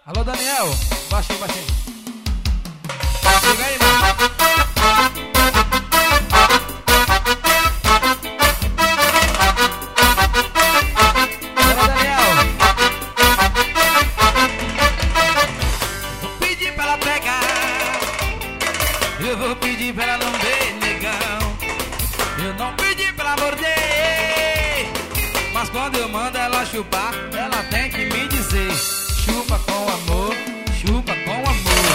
Alô, Daniel. Baixinho, baixinho. Chega aí, mano. Alô, Daniel. Vou pedir pra ela pegar. Eu vou pedir pra ela lamber, negão. Eu não pedi pra ela morder. Mas quando eu mando ela chupar, ela tem que me dizer: chupa com amor, chupa com amor.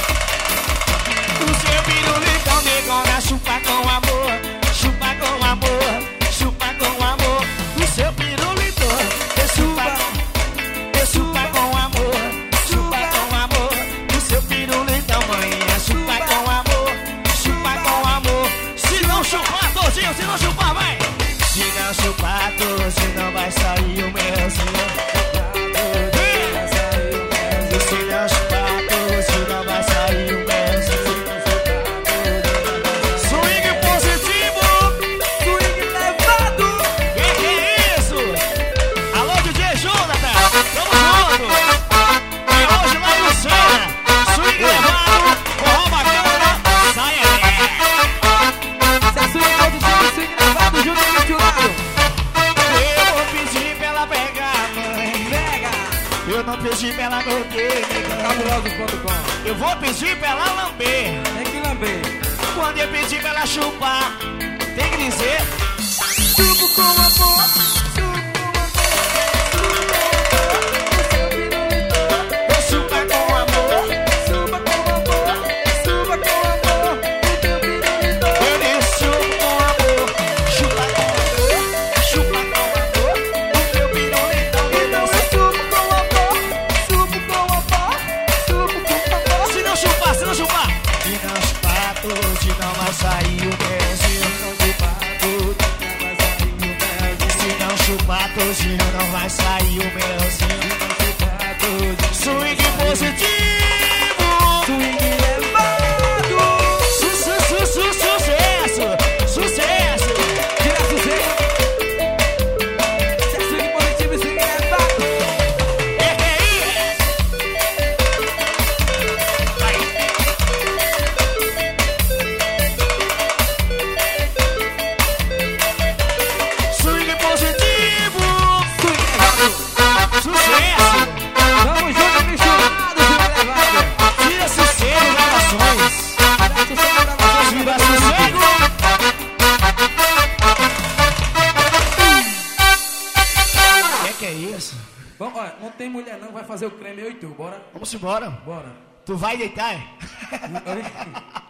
O seu pirulitão negona, chupa com amor, chupa com amor, chupa com amor. O seu pirulitão, chupa com amor, chupa com amor. O seu pirulitão, manhã, chupa com amor, chupa com amor. Se não chupar todinho, se não chupar, vai. Se não chupar todinho, não vai sair o melzinho. Se não chupar todinho, não vai sair o melzinho. Swing positivo, swing levado. Que é isso? Alô, DJ Jonathan, tamo junto. E hoje lá em Lucena, swing levado, forró bacana, sai aí. Se é swing positivo, swing levado, junto e misturado. Eu vou pedir pra ela pegar, mãe. Pega. Eu não pedi pra ela morder, negão. Cabulosos.com. Eu vou pedir pra ela lamber. Tem que lamber. Quando eu pedir pra ela chupar, tem que dizer: Chupo com amor, chupo chupa com amor. chupa com amor, chupa com amor. O teu pirulito. Eu disse chupa com amor, chupa com amor, chupa com amor. O teu pirulitão me Então dança. eu chupo com amor, chupo com amor, chupo com amor. Se não chupar, se não chupar. Se não chupar, hoje não vai sair o melzinho. Se não chupar, hoje não vai sair o melzinho. Swing positivo, Swing levado. sucesso, sucesso. Tira sossego. Se é swing positivo, swing levado. Swing positivo, Swing levado. sucesso. Tamo junto e misturado, swing levado. Tira sossego, gravações. Tira sossego, gravações. Tira sossego. Que é isso? Vamos, olha, não tem mulher não, vai fazer o creme eu e tu, bora? Vamos embora. Bora. Tu vai deitar? É?